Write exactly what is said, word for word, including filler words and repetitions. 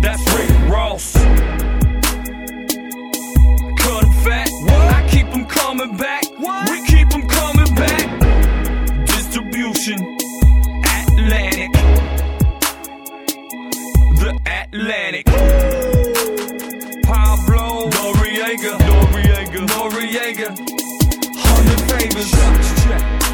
That's Rick Ross. Cut 'em fat, I keep 'em coming back. We keep 'em coming back. Distribution, Atlantic. The Atlantic. Pablo Noriega, Noriega, Noriega. Hundred favors.